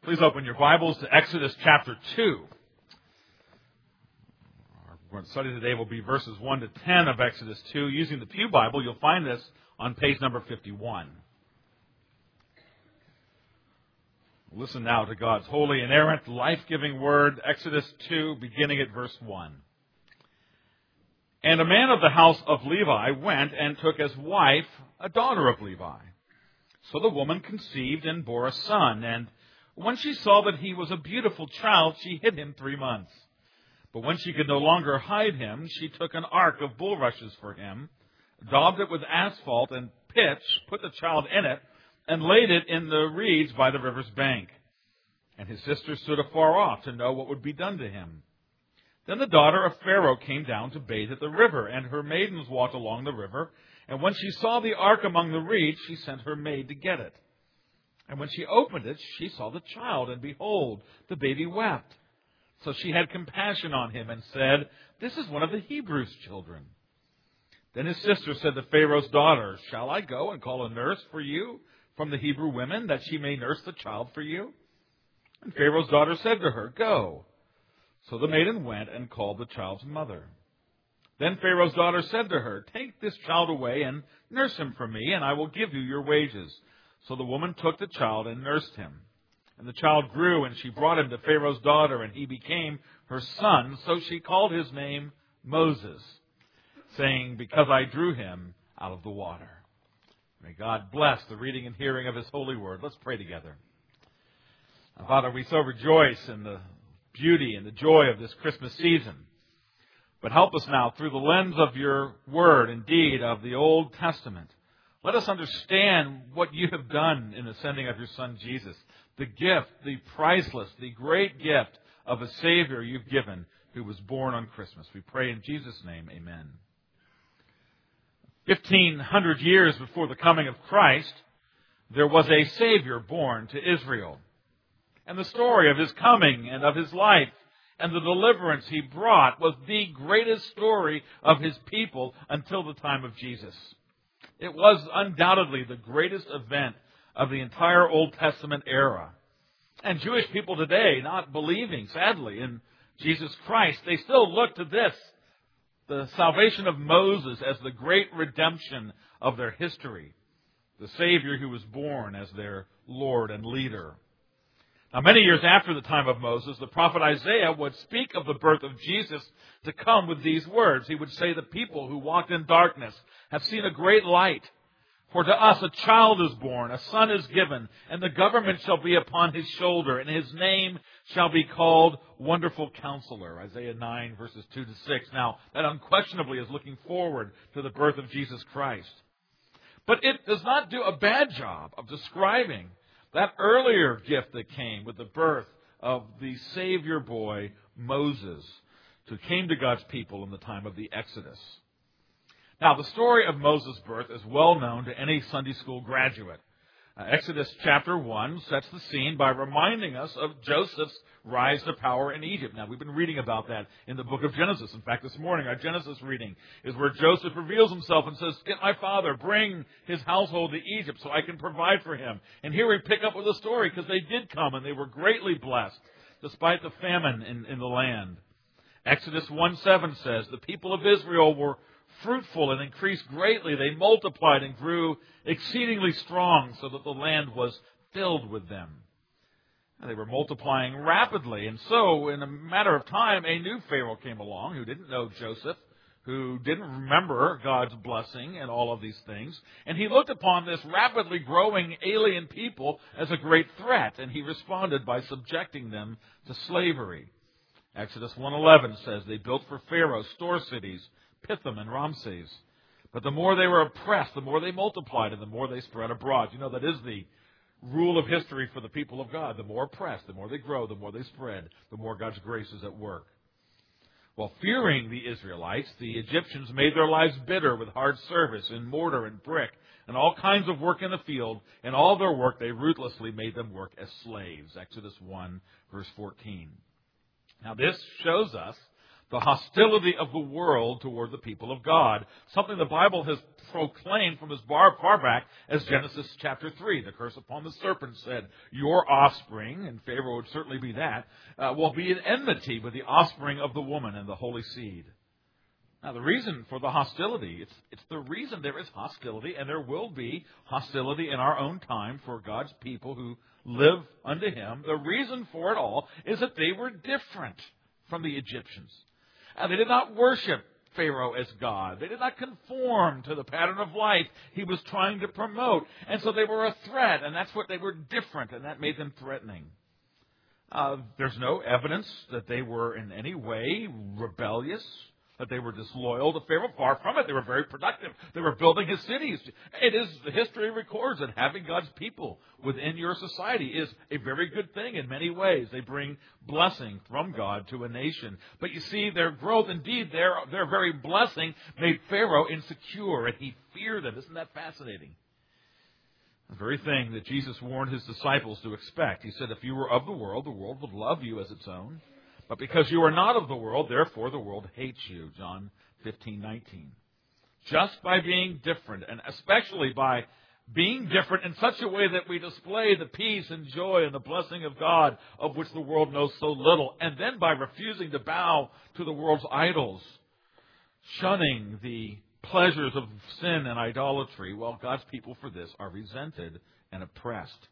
Please open your Bibles to Exodus chapter 2. Our study today will be verses 1 to 10 of Exodus 2. Using the Pew Bible, you'll find this on page number 51. Listen now to God's holy, inerrant, life-giving word, Exodus 2, beginning at verse 1. And a man of the house of Levi went and took as wife a daughter of Levi. So the woman conceived and bore a son, and when she saw that he was a beautiful child, she hid him 3 months. But when she could no longer hide him, she took an ark of bulrushes for him, daubed it with asphalt and pitch, put the child in it, and laid it in the reeds by the river's bank. And his sister stood afar off to know what would be done to him. Then the daughter of Pharaoh came down to bathe at the river, and her maidens walked along the river. And when she saw the ark among the reeds, she sent her maid to get it. And when she opened it, she saw the child, and behold, the baby wept. So she had compassion on him and said, "This is one of the Hebrews' children." Then his sister said to Pharaoh's daughter, "Shall I go and call a nurse for you from the Hebrew women, that she may nurse the child for you?" And Pharaoh's daughter said to her, "Go." So the maiden went and called the child's mother. Then Pharaoh's daughter said to her, "Take this child away and nurse him for me, and I will give you your wages." So the woman took the child and nursed him. And the child grew, and she brought him to Pharaoh's daughter, and he became her son. So she called his name Moses, saying, "Because I drew him out of the water." May God bless the reading and hearing of His holy word. Let's pray together. Father, we so rejoice in the beauty and the joy of this Christmas season. But help us now through the lens of your word, indeed, of the Old Testament. Let us understand what you have done in the sending of your Son, Jesus. The gift, the priceless, the great gift of a Savior you've given who was born on Christmas. We pray in Jesus' name, amen. 1,500 years before the coming of Christ, there was a Savior born to Israel. And the story of His coming and of His life and the deliverance He brought was the greatest story of His people until the time of Jesus. It was undoubtedly the greatest event of the entire Old Testament era. And Jewish people today, not believing, sadly, in Jesus Christ, they still look to this, the salvation of Moses, as the great redemption of their history, the Savior who was born as their Lord and leader. Now, many years after the time of Moses, the prophet Isaiah would speak of the birth of Jesus to come with these words. He would say, "The people who walked in darkness have seen a great light. For to us a child is born, a son is given, and the government shall be upon his shoulder, and his name shall be called Wonderful Counselor." Isaiah 9, verses 2 to 6. Now, that unquestionably is looking forward to the birth of Jesus Christ. But it does not do a bad job of describing that earlier gift that came with the birth of the Savior boy, Moses, who came to God's people in the time of the Exodus. Now, the story of Moses' birth is well known to any Sunday school graduate. Exodus chapter 1 sets the scene by reminding us of Joseph's rise to power in Egypt. Now, we've been reading about that in the book of Genesis. In fact, this morning, our Genesis reading is where Joseph reveals himself and says, "Get my father, bring his household to Egypt so I can provide for him." And here we pick up with the story, because they did come and they were greatly blessed despite the famine in the land. Exodus 1:7 says, "The people of Israel were fruitful and increased greatly. They multiplied and grew exceedingly strong, so that the land was filled with them." And they were multiplying rapidly. And so, in a matter of time, a new Pharaoh came along who didn't know Joseph, who didn't remember God's blessing and all of these things. And he looked upon this rapidly growing alien people as a great threat, and he responded by subjecting them to slavery. Exodus 1:11 says, "They built for Pharaoh store cities, Pithom and Ramses. But the more they were oppressed, the more they multiplied, and the more they spread abroad." You know, that is the rule of history for the people of God. The more oppressed, the more they grow, the more they spread, the more God's grace is at work. Well, fearing the Israelites, the Egyptians made their lives bitter with hard service in mortar and brick and all kinds of work in the field. And all their work, they ruthlessly made them work as slaves. Exodus 1, verse 14. Now, this shows us the hostility of the world toward the people of God, something the Bible has proclaimed from as far back as Genesis chapter 3. The curse upon the serpent said, your offspring, and Pharaoh would certainly be that, will be an enmity with the offspring of the woman and the holy seed. Now, the reason for the hostility, it's the reason there is hostility, and there will be hostility in our own time for God's people who live unto Him. The reason for it all is that they were different from the Egyptians. They did not worship Pharaoh as God. They did not conform to the pattern of life he was trying to promote. And so they were a threat, and that's what they were different, and that made them threatening. There's no evidence that they were in any way rebellious, that they were disloyal to Pharaoh. Far from it. They were very productive. They were building his cities. It is, the history records that having God's people within your society is a very good thing in many ways. They bring blessing from God to a nation. But you see, their growth, indeed, their very blessing made Pharaoh insecure, and he feared them. Isn't that fascinating? The very thing that Jesus warned his disciples to expect. He said, if you were of the world would love you as its own. But because you are not of the world, therefore the world hates you. John 15:19. Just by being different, and especially by being different in such a way that we display the peace and joy and the blessing of God, of which the world knows so little, and then by refusing to bow to the world's idols, shunning the pleasures of sin and idolatry, well, God's people for this are resented and oppressed.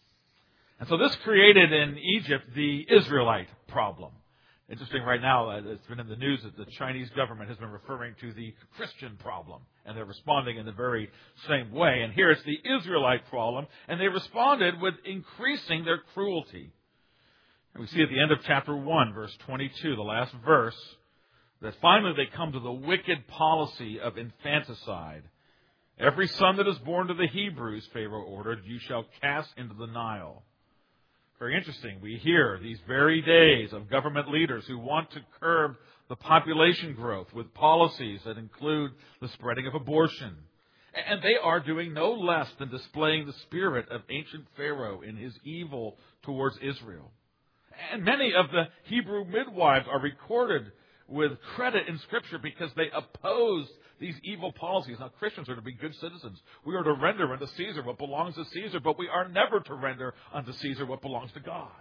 And so this created in Egypt the Israelite problem. Interesting right now, it's been in the news that the Chinese government has been referring to the Christian problem, and they're responding in the very same way. And here it's the Israelite problem, and they responded with increasing their cruelty. And we see at the end of chapter 1, verse 22, the last verse, that finally they come to the wicked policy of infanticide. Every son that is born to the Hebrews, Pharaoh ordered, you shall cast into the Nile. Very interesting. We hear these very days of government leaders who want to curb the population growth with policies that include the spreading of abortion. And they are doing no less than displaying the spirit of ancient Pharaoh in his evil towards Israel. And many of the Hebrew midwives are recorded with credit in Scripture because they opposed these evil policies. Now, Christians are to be good citizens. We are to render unto Caesar what belongs to Caesar, but we are never to render unto Caesar what belongs to God.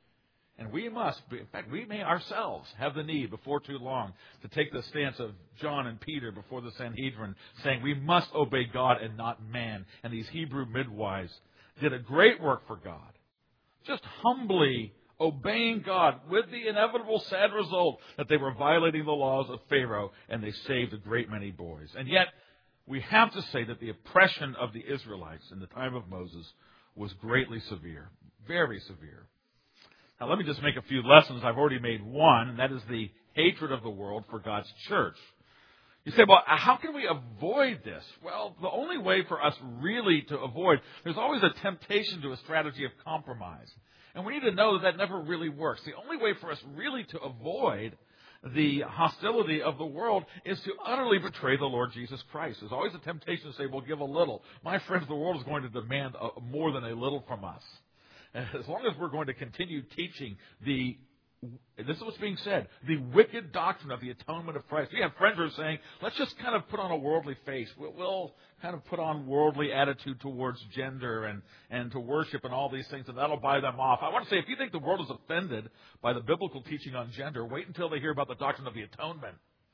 And we must, in fact, we may ourselves have the need before too long to take the stance of John and Peter before the Sanhedrin, saying we must obey God and not man. And these Hebrew midwives did a great work for God, just humbly obeying God, with the inevitable sad result that they were violating the laws of Pharaoh, and they saved a great many boys. And yet, we have to say that the oppression of the Israelites in the time of Moses was greatly severe, very severe. Now, let me just make a few lessons. I've already made one, and that is the hatred of the world for God's church. You say, well, how can we avoid this? Well, the only way for us really to avoid, there's always a temptation to a strategy of compromise. And we need to know that never really works. The only way for us really to avoid the hostility of the world is to utterly betray the Lord Jesus Christ. There's always a temptation to say, well, give a little. My friends, the world is going to demand more than a little from us. And as long as we're going to continue teaching this is what's being said, the wicked doctrine of the atonement of Christ. We have friends who are saying, let's just kind of put on a worldly face. We'll kind of put on worldly attitude towards gender and to worship and all these things, and that'll buy them off. I want to say, if you think the world is offended by the biblical teaching on gender, wait until they hear about the doctrine of the atonement.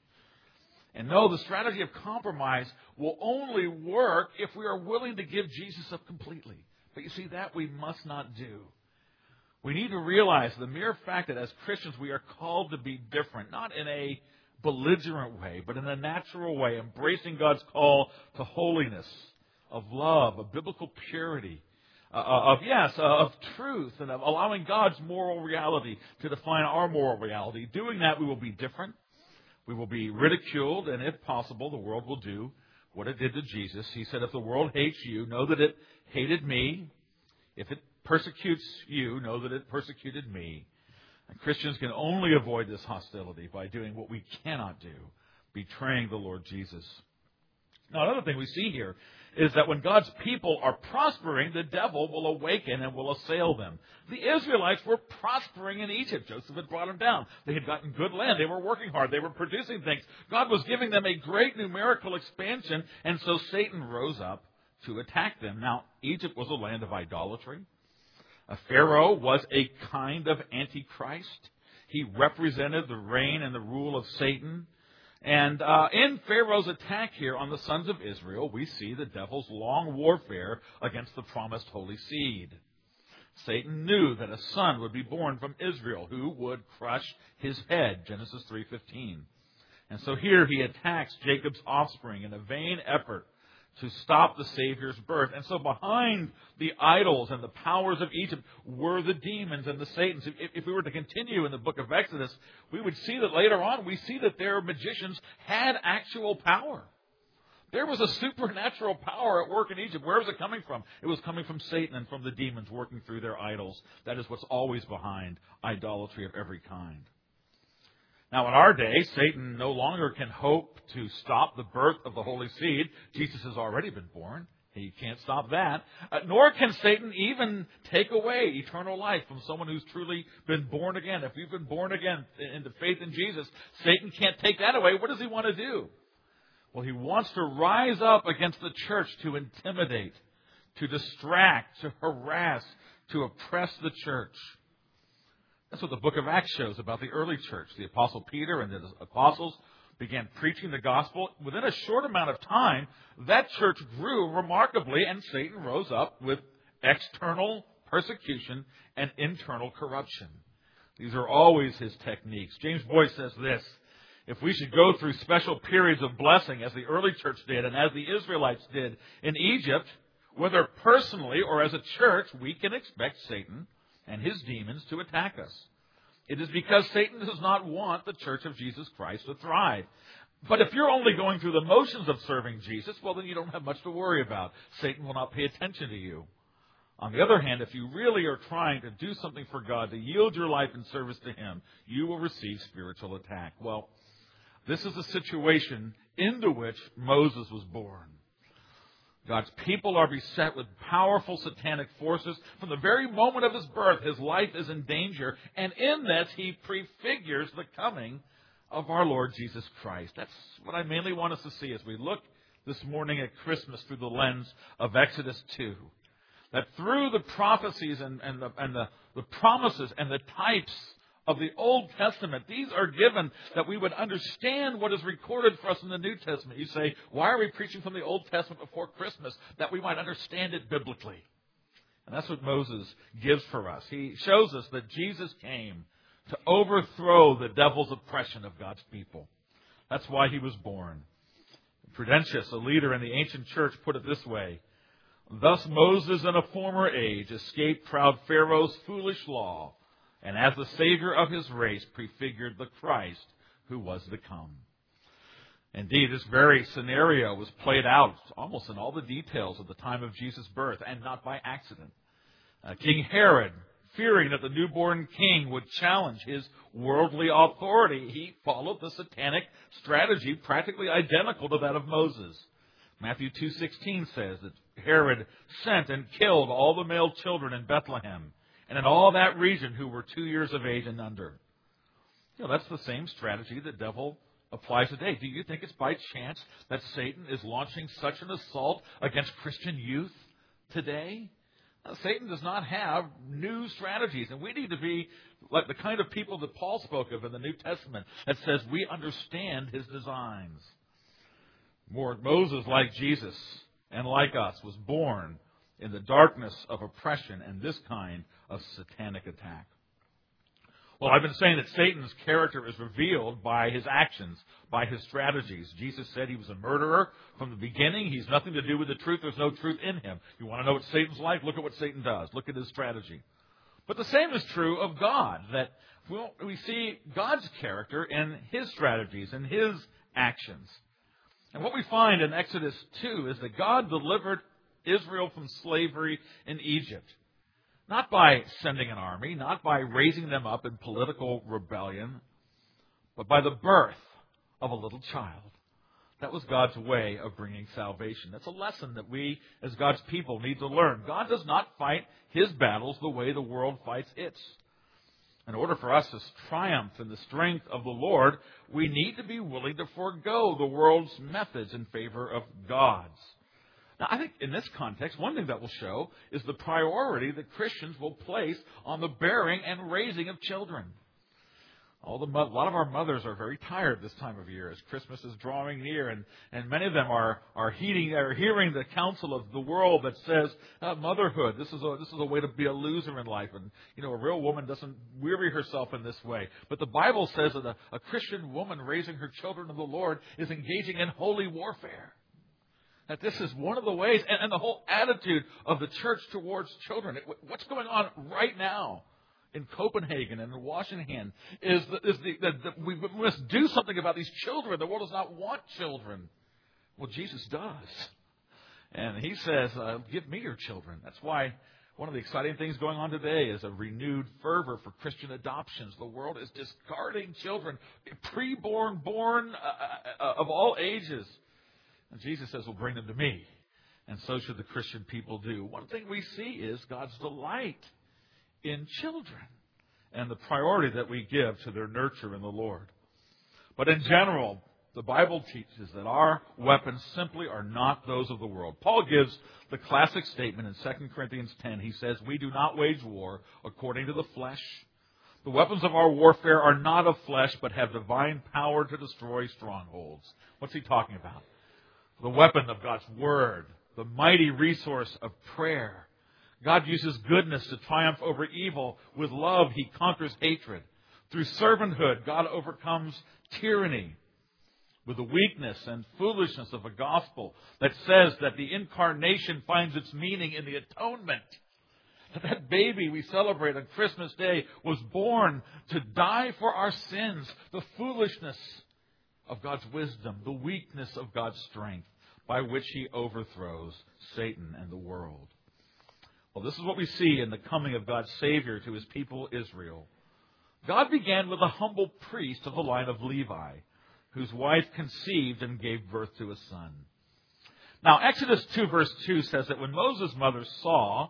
And no, the strategy of compromise will only work if we are willing to give Jesus up completely. But you see, that we must not do. We need to realize the mere fact that as Christians we are called to be different, not in a belligerent way, but in a natural way, embracing God's call to holiness, of love, of biblical purity, of truth, and of allowing God's moral reality to define our moral reality. Doing that, we will be different. We will be ridiculed, and if possible, the world will do what it did to Jesus. He said, if the world hates you, know that it hated me. If it persecutes you, know that it persecuted me. And Christians can only avoid this hostility by doing what we cannot do, betraying the Lord Jesus. Now, another thing we see here is that when God's people are prospering, the devil will awaken and will assail them. The Israelites were prospering in Egypt. Joseph had brought them down. They had gotten good land. They were working hard. They were producing things. God was giving them a great numerical expansion, and so Satan rose up to attack them. Now, Egypt was a land of idolatry. Pharaoh was a kind of antichrist. He represented the reign and the rule of Satan. And in Pharaoh's attack here on the sons of Israel, we see the devil's long warfare against the promised holy seed. Satan knew that a son would be born from Israel who would crush his head, Genesis 3:15. And so here he attacks Jacob's offspring in a vain effort to stop the Savior's birth. And so behind the idols and the powers of Egypt were the demons and the Satans. If we were to continue in the book of Exodus, we would see that later on, we see that their magicians had actual power. There was a supernatural power at work in Egypt. Where was it coming from? It was coming from Satan and from the demons working through their idols. That is what's always behind idolatry of every kind. Now, in our day, Satan no longer can hope to stop the birth of the Holy Seed. Jesus has already been born. He can't stop that. Nor can Satan even take away eternal life from someone who's truly been born again. If you've been born again into faith in Jesus, Satan can't take that away. What does he want to do? Well, he wants to rise up against the church to intimidate, to distract, to harass, to oppress the church. That's what the book of Acts shows about the early church. The Apostle Peter and the apostles began preaching the gospel. Within a short amount of time, that church grew remarkably, and Satan rose up with external persecution and internal corruption. These are always his techniques. James Boyce says this: if we should go through special periods of blessing, as the early church did and as the Israelites did in Egypt, whether personally or as a church, we can expect Satan and his demons to attack us. It is because Satan does not want the church of Jesus Christ to thrive. But if you're only going through the motions of serving Jesus, well, then you don't have much to worry about. Satan will not pay attention to you. On the other hand, if you really are trying to do something for God, to yield your life in service to Him, you will receive spiritual attack. Well, this is a situation into which Moses was born. God's people are beset with powerful satanic forces. From the very moment of his birth, his life is in danger. And in this, he prefigures the coming of our Lord Jesus Christ. That's what I mainly want us to see as we look this morning at Christmas through the lens of Exodus 2. That through the prophecies and the promises and the types of the Old Testament, these are given that we would understand what is recorded for us in the New Testament. You say, why are we preaching from the Old Testament before Christmas? That we might understand it biblically. And that's what Moses gives for us. He shows us that Jesus came to overthrow the devil's oppression of God's people. That's why he was born. Prudentius, a leader in the ancient church, put it this way: thus Moses in a former age escaped proud Pharaoh's foolish law, and as the Savior of his race prefigured the Christ who was to come. Indeed, this very scenario was played out almost in all the details of the time of Jesus' birth, and not by accident. King Herod, fearing that the newborn king would challenge his worldly authority, he followed the satanic strategy practically identical to that of Moses. Matthew 2:16 says that Herod sent and killed all the male children in Bethlehem and in all that region who were 2 years of age and under. That's the same strategy the devil applies today. Do you think it's by chance that Satan is launching such an assault against Christian youth today? Satan does not have new strategies, and we need to be like the kind of people that Paul spoke of in the New Testament that says we understand his designs. Moses, like Jesus and like us, was born in the darkness of oppression and this kind of satanic attack. Well, I've been saying that Satan's character is revealed by his actions, by his strategies. Jesus said he was a murderer from the beginning. He's nothing to do with the truth. There's no truth in him. You want to know what Satan's like? Look at what Satan does. Look at his strategy. But the same is true of God, that we see God's character in his strategies and his actions. And what we find in Exodus 2 is that God delivered Israel from slavery in Egypt. Not by sending an army, not by raising them up in political rebellion, but by the birth of a little child. That was God's way of bringing salvation. That's a lesson that we, as God's people, need to learn. God does not fight His battles the way the world fights its. In order for us to triumph in the strength of the Lord, we need to be willing to forego the world's methods in favor of God's. Now, I think in this context, one thing that will show is the priority that Christians will place on the bearing and raising of children. A lot of our mothers are very tired this time of year as Christmas is drawing near, and many of them are hearing the counsel of the world that says motherhood. This is a way to be a loser in life, and a real woman doesn't weary herself in this way. But the Bible says that a Christian woman raising her children of the Lord is engaging in holy warfare. That this is one of the ways, and the whole attitude of the church towards children. What's going on right now in Copenhagen and in Washington is that we must do something about these children. The world does not want children. Well, Jesus does. And He says, give me your children. That's why one of the exciting things going on today is a renewed fervor for Christian adoptions. The world is discarding children, pre-born, born of all ages. And Jesus says, well, bring them to me. And so should the Christian people do. One thing we see is God's delight in children and the priority that we give to their nurture in the Lord. But in general, the Bible teaches that our weapons simply are not those of the world. Paul gives the classic statement in 2 Corinthians 10. He says, we do not wage war according to the flesh. The weapons of our warfare are not of flesh, but have divine power to destroy strongholds. What's he talking about? The weapon of God's Word, the mighty resource of prayer. God uses goodness to triumph over evil. With love, He conquers hatred. Through servanthood, God overcomes tyranny. With the weakness and foolishness of a gospel that says that the incarnation finds its meaning in the atonement. That baby we celebrate on Christmas Day was born to die for our sins. The foolishness of God's wisdom, the weakness of God's strength, by which He overthrows Satan and the world. Well, this is what we see in the coming of God's Savior to His people Israel. God began with a humble priest of the line of Levi, whose wife conceived and gave birth to a son. Now, Exodus 2 verse 2 says that when Moses' mother saw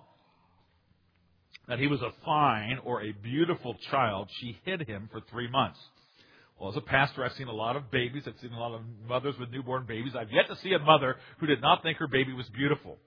that he was a fine or a beautiful child, she hid him for 3 months. Well, as a pastor, I've seen a lot of babies. I've seen a lot of mothers with newborn babies. I've yet to see a mother who did not think her baby was beautiful.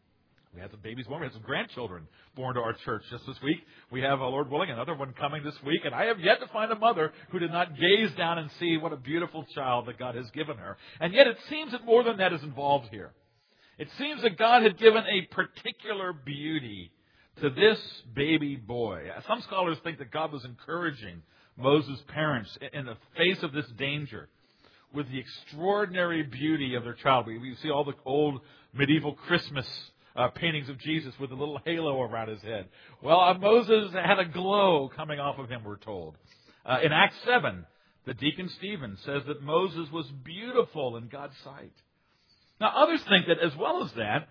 We had some babies born. We had some grandchildren born to our church just this week. We have, Lord willing, another one coming this week. And I have yet to find a mother who did not gaze down and see what a beautiful child that God has given her. And yet it seems that more than that is involved here. It seems that God had given a particular beauty to this baby boy. Some scholars think that God was encouraging Moses' parents in the face of this danger with the extraordinary beauty of their child. We see all the old medieval Christmas paintings of Jesus with a little halo around his head. Well, Moses had a glow coming off of him, we're told. In Acts 7, the deacon Stephen says that Moses was beautiful in God's sight. Now, others think that as well as that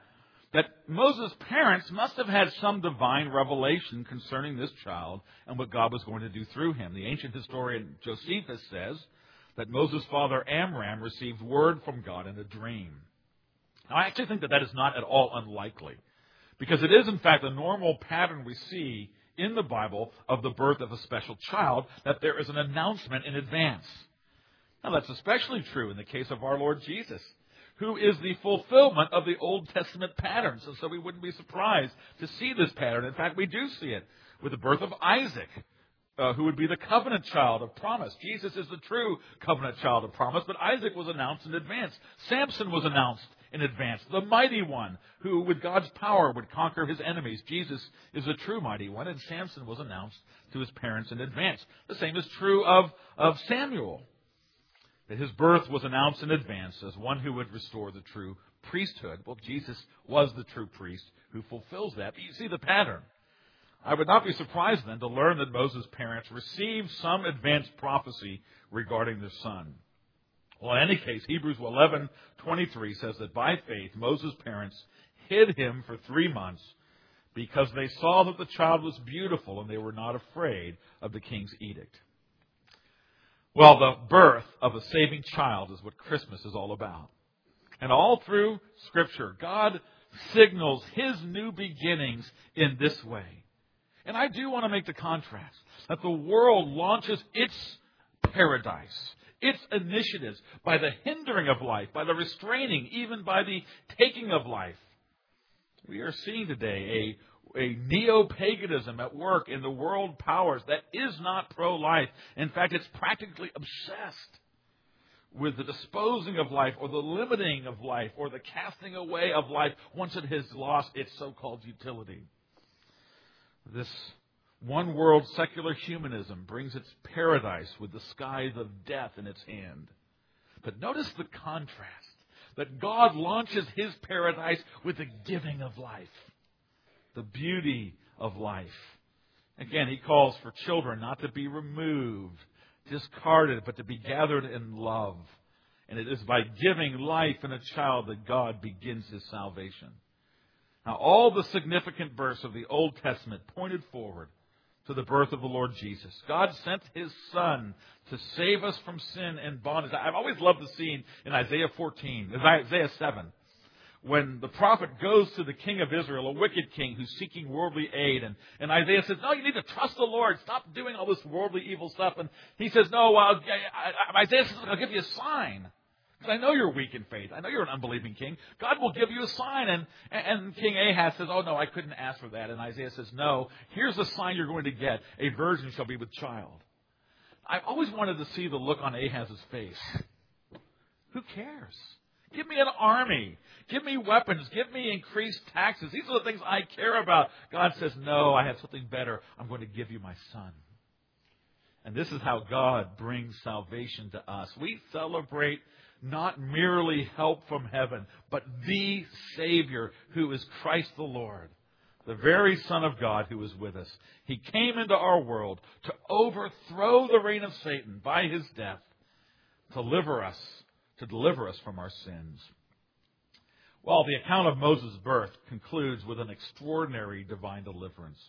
Moses' parents must have had some divine revelation concerning this child and what God was going to do through him. The ancient historian Josephus says that Moses' father Amram received word from God in a dream. Now, I actually think that is not at all unlikely, because it is, in fact, a normal pattern we see in the Bible of the birth of a special child, that there is an announcement in advance. Now, that's especially true in the case of our Lord Jesus, who is the fulfillment of the Old Testament patterns. And so we wouldn't be surprised to see this pattern. In fact, we do see it with the birth of Isaac, who would be the covenant child of promise. Jesus is the true covenant child of promise, but Isaac was announced in advance. Samson was announced in advance. The mighty one, who with God's power would conquer his enemies. Jesus is the true mighty one, and Samson was announced to his parents in advance. The same is true of Samuel. That his birth was announced in advance as one who would restore the true priesthood. Well, Jesus was the true priest who fulfills that. But you see the pattern. I would not be surprised then to learn that Moses' parents received some advanced prophecy regarding their son. Well, in any case, Hebrews 11:23 says that by faith, Moses' parents hid him for 3 months because they saw that the child was beautiful and they were not afraid of the king's edict. Well, the birth of a saving child is what Christmas is all about. And all through Scripture, God signals His new beginnings in this way. And I do want to make the contrast that the world launches its paradise, its initiatives, by the hindering of life, by the restraining, even by the taking of life. We are seeing today a neo-paganism at work in the world powers that is not pro-life. In fact, it's practically obsessed with the disposing of life or the limiting of life or the casting away of life once it has lost its so-called utility. This one world secular humanism brings its paradise with the skies of death in its hand. But notice the contrast, that God launches His paradise with the giving of life, the beauty of life. Again, He calls for children not to be removed, discarded, but to be gathered in love. And it is by giving life in a child that God begins His salvation. Now, all the significant verse of the Old Testament pointed forward to the birth of the Lord Jesus. God sent His Son to save us from sin and bondage. I've always loved the scene in Isaiah 7, when the prophet goes to the king of Israel, a wicked king who's seeking worldly aid. And Isaiah says, no, you need to trust the Lord. Stop doing all this worldly evil stuff. And he says, no, Isaiah says, I'll give you a sign. Because I know you're weak in faith. I know you're an unbelieving king. God will give you a sign. And King Ahaz says, oh, no, I couldn't ask for that. And Isaiah says, no, here's the sign you're going to get. A virgin shall be with child. I've always wanted to see the look on Ahaz's face. Who cares? Give me an army. Give me weapons. Give me increased taxes. These are the things I care about. God says, no, I have something better. I'm going to give you my Son. And this is how God brings salvation to us. We celebrate not merely help from heaven, but the Savior who is Christ the Lord, the very Son of God who is with us. He came into our world to overthrow the reign of Satan by His death, to deliver us from our sins. Well, the account of Moses' birth concludes with an extraordinary divine deliverance.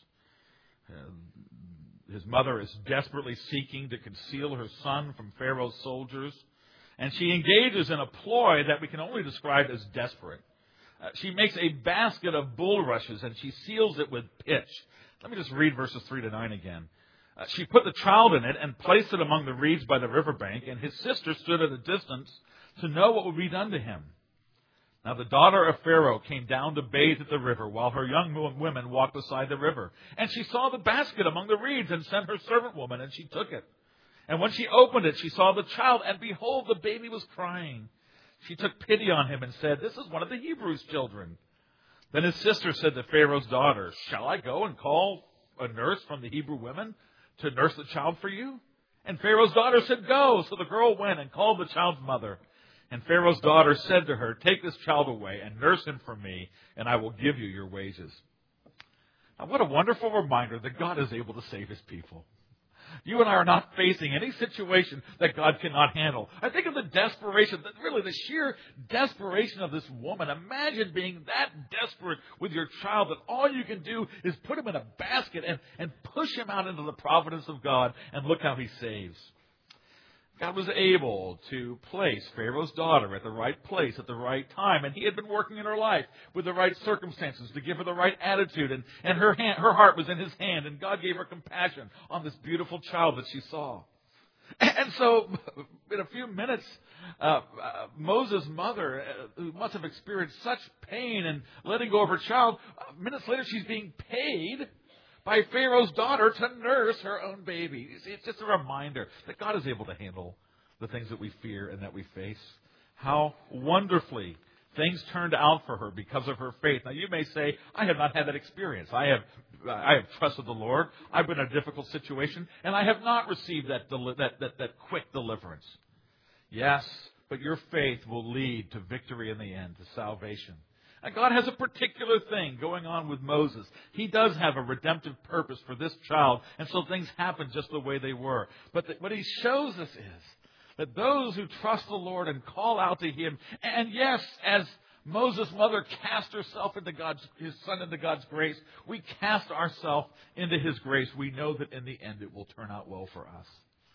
His mother is desperately seeking to conceal her son from Pharaoh's soldiers, and she engages in a ploy that we can only describe as desperate. She makes a basket of bulrushes and she seals it with pitch. Let me just read verses 3 to 9 again. She put the child in it and placed it among the reeds by the riverbank, and his sister stood at a distance to know what would be done to him. Now the daughter of Pharaoh came down to bathe at the river, while her young women walked beside the river. And she saw the basket among the reeds, and sent her servant woman, and she took it. And when she opened it, she saw the child, and behold, the baby was crying. She took pity on him and said, "This is one of the Hebrews' children." Then his sister said to Pharaoh's daughter, "Shall I go and call a nurse from the Hebrew women to nurse the child for you?" And Pharaoh's daughter said, "Go." So the girl went and called the child's mother. And Pharaoh's daughter said to her, "Take this child away and nurse him for me, and I will give you your wages." Now, what a wonderful reminder that God is able to save His people. You and I are not facing any situation that God cannot handle. I think of the desperation, really the sheer desperation of this woman. Imagine being that desperate with your child that all you can do is put him in a basket and push him out into the providence of God, and look how He saves. God was able to place Pharaoh's daughter at the right place at the right time, and He had been working in her life with the right circumstances to give her the right attitude, and her heart was in His hand, and God gave her compassion on this beautiful child that she saw. And so, in a few minutes, Moses' mother, who must have experienced such pain in letting go of her child, minutes later she's being paid by Pharaoh's daughter to nurse her own baby. It's just a reminder that God is able to handle the things that we fear and that we face. How wonderfully things turned out for her because of her faith. Now, you may say, "I have not had that experience. I have trusted the Lord. I've been in a difficult situation, and I have not received that quick deliverance." Yes, but your faith will lead to victory in the end, to salvation. And God has a particular thing going on with Moses. He does have a redemptive purpose for this child, and so things happen just the way they were. But what He shows us is that those who trust the Lord and call out to Him, and yes, as Moses' mother cast herself into His Son into God's grace, we cast ourselves into His grace. We know that in the end it will turn out well for us.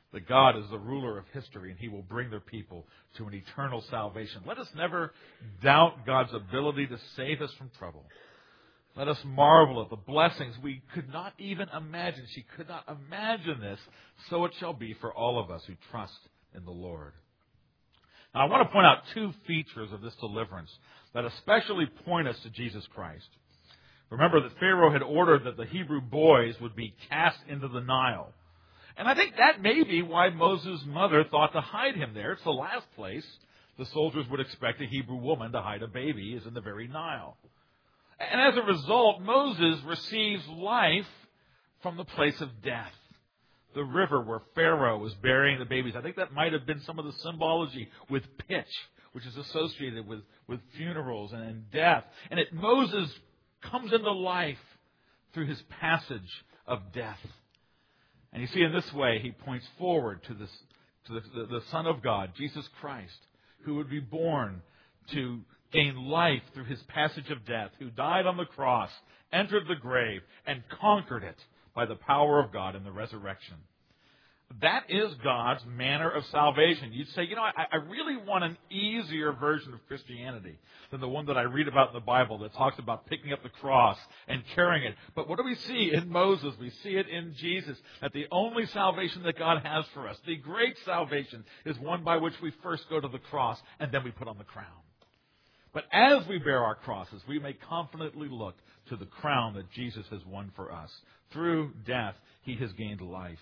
that God is the ruler of history and He will bring their people to an eternal salvation. Let us never doubt God's ability to save us from trouble. Let us marvel at the blessings we could not even imagine. She could not imagine this. So it shall be for all of us who trust in the Lord. Now, I want to point out two features of this deliverance that especially point us to Jesus Christ. Remember that Pharaoh had ordered that the Hebrew boys would be cast into the Nile. And I think that may be why Moses' mother thought to hide him there. It's the last place the soldiers would expect a Hebrew woman to hide a baby, is in the very Nile. And as a result, Moses receives life from the place of death, the river where Pharaoh was burying the babies. I think that might have been some of the symbology with pitch, which is associated with funerals and death. And Moses comes into life through his passage of death. And you see, in this way, he points forward to the Son of God, Jesus Christ, who would be born to gain life through his passage of death, who died on the cross, entered the grave, and conquered it by the power of God in the resurrection. That is God's manner of salvation. You'd say, I really want an easier version of Christianity than the one that I read about in the Bible that talks about picking up the cross and carrying it. But what do we see in Moses? We see it in Jesus, that the only salvation that God has for us, the great salvation, is one by which we first go to the cross and then we put on the crown. But as we bear our crosses, we may confidently look to the crown that Jesus has won for us. Through death, He has gained life.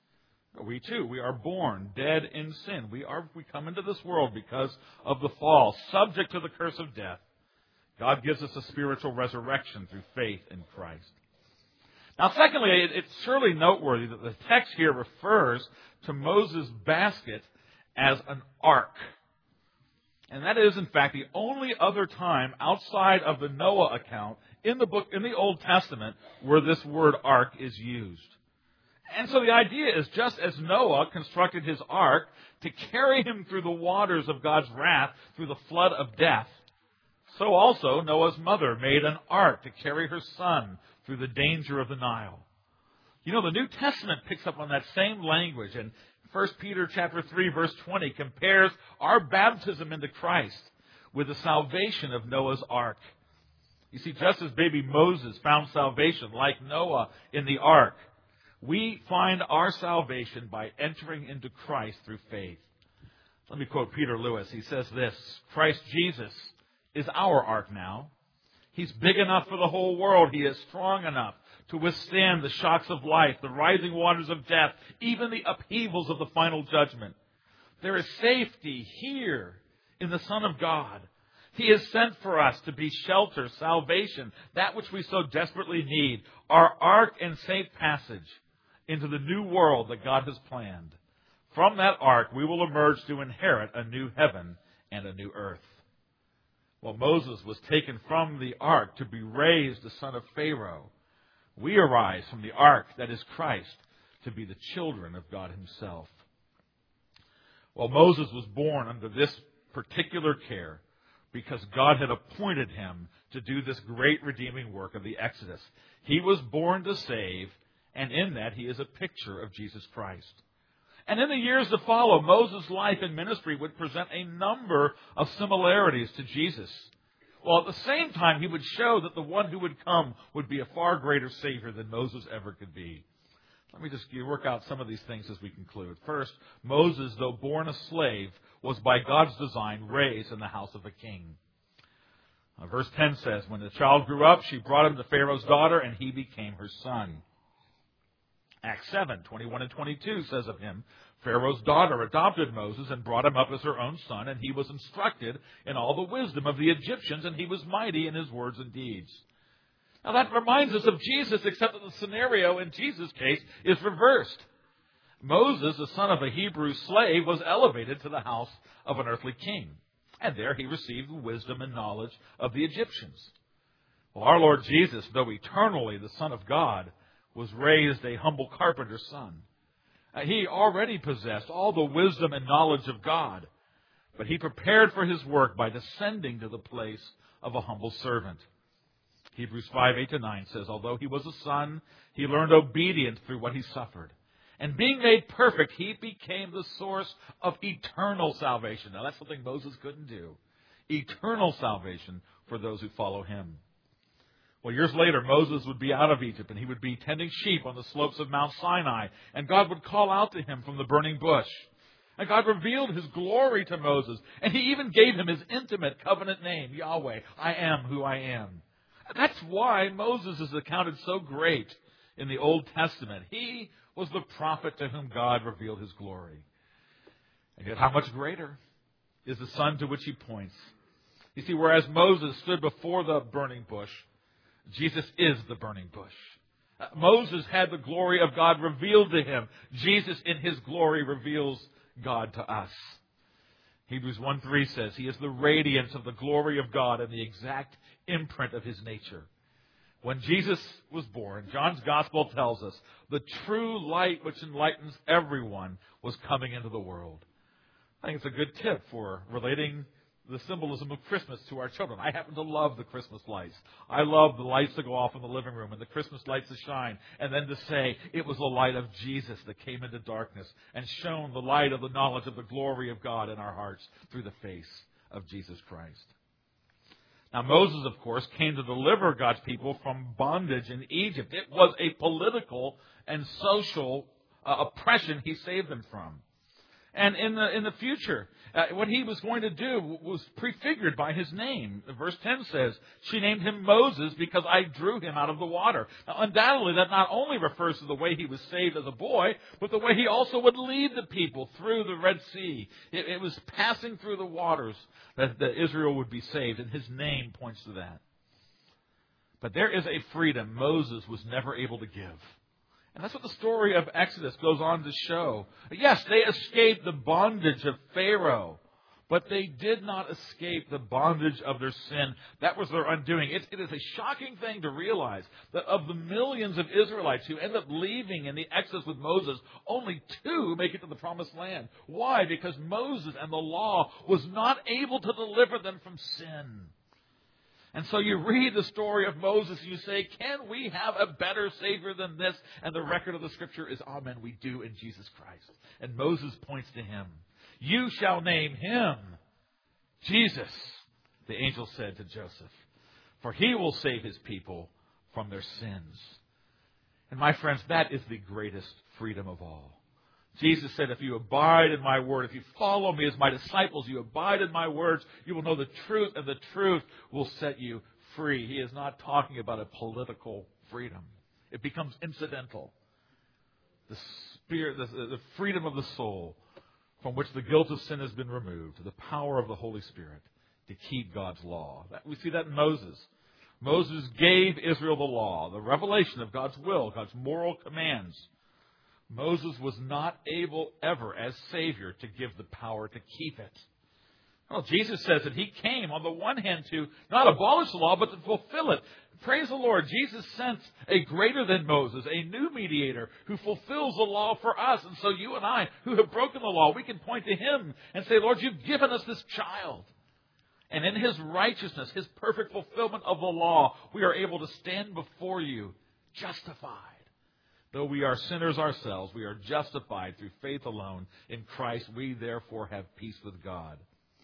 We too, we are born dead in sin. We come into this world because of the fall, subject to the curse of death. God gives us a spiritual resurrection through faith in Christ. Now, secondly, it's surely noteworthy that the text here refers to Moses' basket as an ark. And that is, in fact, the only other time outside of the Noah account in the Old Testament where this word ark is used. And so the idea is, just as Noah constructed his ark to carry him through the waters of God's wrath, through the flood of death, so also Noah's mother made an ark to carry her son through the danger of the Nile. The New Testament picks up on that same language, and 1 Peter chapter 3, verse 20 compares our baptism into Christ with the salvation of Noah's ark. You see, just as baby Moses found salvation like Noah in the ark, we find our salvation by entering into Christ through faith. Let me quote Peter Lewis. He says this: Christ Jesus is our ark now. He's big enough for the whole world. He is strong enough to withstand the shocks of life, the rising waters of death, even the upheavals of the final judgment. There is safety here in the Son of God. He has sent for us to be shelter, salvation, that which we so desperately need, our ark and safe passage into the new world that God has planned. From that ark, we will emerge to inherit a new heaven and a new earth. Well, Moses was taken from the ark to be raised the son of Pharaoh. We arise from the ark, that is Christ, to be the children of God Himself. Well, Moses was born under this particular care because God had appointed him to do this great redeeming work of the Exodus. He was born to save, and in that he is a picture of Jesus Christ. And in the years to follow, Moses' life and ministry would present a number of similarities to Jesus. While at the same time, he would show that the one who would come would be a far greater Savior than Moses ever could be. Let me just work out some of these things as we conclude. First, Moses, though born a slave, was by God's design raised in the house of a king. Verse 10 says, when the child grew up, she brought him to Pharaoh's daughter, and he became her son. Acts 7, 21 and 22 says of him, Pharaoh's daughter adopted Moses and brought him up as her own son, and he was instructed in all the wisdom of the Egyptians, and he was mighty in his words and deeds. Now that reminds us of Jesus, except that the scenario in Jesus' case is reversed. Moses, the son of a Hebrew slave, was elevated to the house of an earthly king, and there he received the wisdom and knowledge of the Egyptians. Well, our Lord Jesus, though eternally the Son of God, was raised a humble carpenter's son. He already possessed all the wisdom and knowledge of God, but he prepared for his work by descending to the place of a humble servant. Hebrews 5, 8-9 says, although he was a son, he learned obedience through what he suffered. And being made perfect, he became the source of eternal salvation. Now that's something Moses couldn't do. Eternal salvation for those who follow him. Well, years later, Moses would be out of Egypt, and he would be tending sheep on the slopes of Mount Sinai. And God would call out to him from the burning bush. And God revealed his glory to Moses. And he even gave him his intimate covenant name, Yahweh, I am who I am. And that's why Moses is accounted so great in the Old Testament. He was the prophet to whom God revealed his glory. And yet how much greater is the Son to which he points? You see, whereas Moses stood before the burning bush, Jesus is the burning bush. Moses had the glory of God revealed to him. Jesus in his glory reveals God to us. Hebrews 1:3 says, He is the radiance of the glory of God and the exact imprint of His nature. When Jesus was born, John's Gospel tells us, the true light which enlightens everyone was coming into the world. I think it's a good tip for relating the symbolism of Christmas to our children. I happen to love the Christmas lights. I love the lights to go off in the living room and the Christmas lights to shine. And then to say it was the light of Jesus that came into darkness and shone the light of the knowledge of the glory of God in our hearts through the face of Jesus Christ. Now Moses, of course, came to deliver God's people from bondage in Egypt. It was a political and social oppression he saved them from. And in the future, what he was going to do was prefigured by his name. Verse 10 says, She named him Moses because I drew him out of the water. Now, undoubtedly, that not only refers to the way he was saved as a boy, but the way he also would lead the people through the Red Sea. It was passing through the waters that Israel would be saved, and his name points to that. But there is a freedom Moses was never able to give. And that's what the story of Exodus goes on to show. Yes, they escaped the bondage of Pharaoh, but they did not escape the bondage of their sin. That was their undoing. It is a shocking thing to realize that of the millions of Israelites who end up leaving in the Exodus with Moses, only 2 make it to the Promised Land. Why? Because Moses and the law was not able to deliver them from sin. And so you read the story of Moses and you say, can we have a better Savior than this? And the record of the Scripture is, amen, we do in Jesus Christ. And Moses points to him. You shall name him Jesus, the angel said to Joseph, for he will save his people from their sins. And my friends, that is the greatest freedom of all. Jesus said, if you abide in my word, if you follow me as my disciples, you abide in my words, you will know the truth, and the truth will set you free. He is not talking about a political freedom. It becomes incidental. The spirit, the freedom of the soul, from which the guilt of sin has been removed, the power of the Holy Spirit to keep God's law. We see that in Moses. Moses gave Israel the law, the revelation of God's will, God's moral commands. Moses was not able ever, as Savior, to give the power to keep it. Well, Jesus says that He came, on the one hand, to not abolish the law, but to fulfill it. Praise the Lord. Jesus sent a greater than Moses, a new mediator, who fulfills the law for us. And so you and I, who have broken the law, we can point to Him and say, Lord, you've given us this child. And in His righteousness, His perfect fulfillment of the law, we are able to stand before you justified. Though we are sinners ourselves, we are justified through faith alone in Christ. We therefore have peace with God.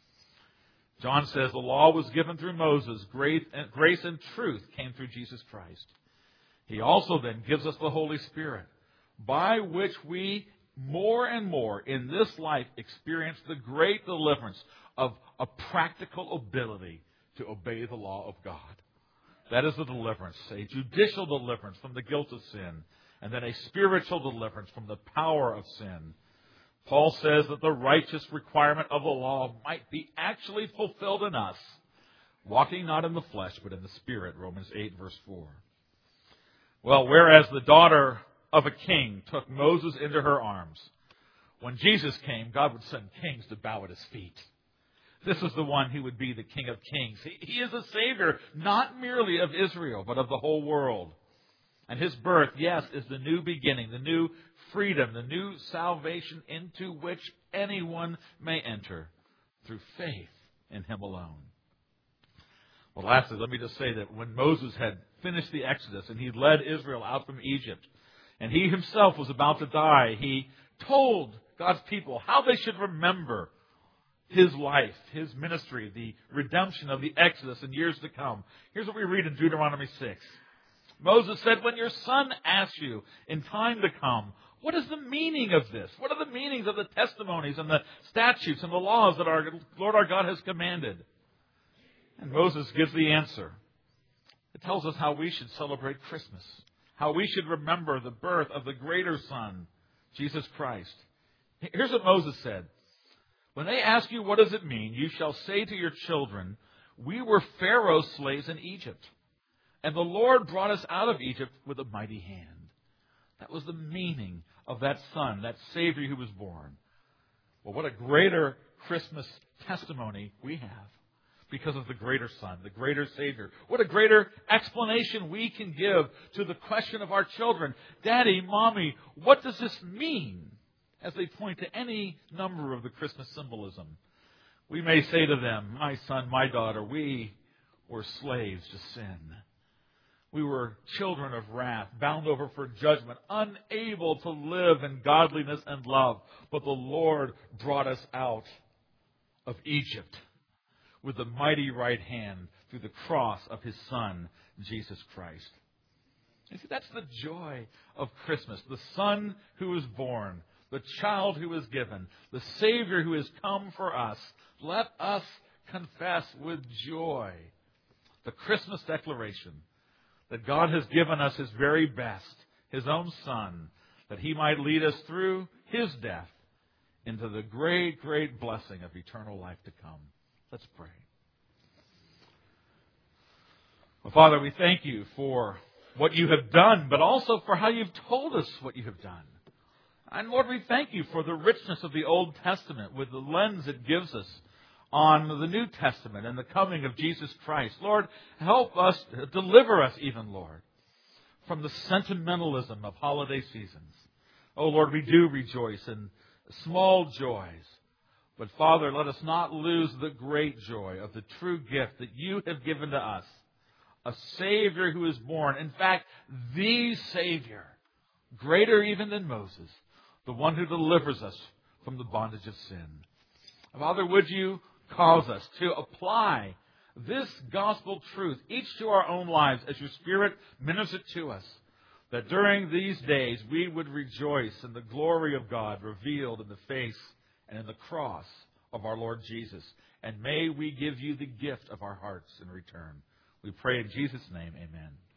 John says the law was given through Moses. Grace and truth came through Jesus Christ. He also then gives us the Holy Spirit, by which we more and more in this life experience the great deliverance of a practical ability to obey the law of God. That is the deliverance, a judicial deliverance from the guilt of sin, and then a spiritual deliverance from the power of sin. Paul says that the righteous requirement of the law might be actually fulfilled in us, walking not in the flesh, but in the Spirit, Romans 8, verse 4. Well, whereas the daughter of a king took Moses into her arms, when Jesus came, God would send kings to bow at His feet. This is the one who would be the King of Kings. He is a Savior, not merely of Israel, but of the whole world. And His birth, yes, is the new beginning, the new freedom, the new salvation into which anyone may enter through faith in Him alone. Well, lastly, let me just say that when Moses had finished the Exodus and he led Israel out from Egypt, and he himself was about to die, he told God's people how they should remember his life, his ministry, the redemption of the Exodus in years to come. Here's what we read in Deuteronomy 6. Moses said, when your son asks you in time to come, what is the meaning of this? What are the meanings of the testimonies and the statutes and the laws that our Lord our God has commanded? And Moses gives the answer. It tells us how we should celebrate Christmas, how we should remember the birth of the greater Son, Jesus Christ. Here's what Moses said. When they ask you, what does it mean? You shall say to your children, we were Pharaoh's slaves in Egypt, and the Lord brought us out of Egypt with a mighty hand. That was the meaning of that Son, that Savior who was born. Well, what a greater Christmas testimony we have because of the greater Son, the greater Savior. What a greater explanation we can give to the question of our children. Daddy, Mommy, what does this mean? As they point to any number of the Christmas symbolism. We may say to them, my son, my daughter, we were slaves to sin. We were children of wrath, bound over for judgment, unable to live in godliness and love. But the Lord brought us out of Egypt with the mighty right hand through the cross of His Son, Jesus Christ. You see, that's the joy of Christmas. The Son who was born, the child who was given, the Savior who has come for us. Let us confess with joy the Christmas declaration that God has given us His very best, His own Son, that He might lead us through His death into the great, great blessing of eternal life to come. Let's pray. Well, Father, we thank You for what You have done, but also for how You've told us what You have done. And Lord, we thank You for the richness of the Old Testament with the lens it gives us on the New Testament and the coming of Jesus Christ. Lord, help us, deliver us even, Lord, from the sentimentalism of holiday seasons. Oh, Lord, we do rejoice in small joys. But Father, let us not lose the great joy of the true gift that You have given to us. A Savior who is born. In fact, the Savior, greater even than Moses, the one who delivers us from the bondage of sin. Father, would You cause us to apply this gospel truth each to our own lives as Your Spirit ministers it to us, that during these days we would rejoice in the glory of God revealed in the face and in the cross of our Lord Jesus. And may we give You the gift of our hearts in return. We pray in Jesus' name, amen.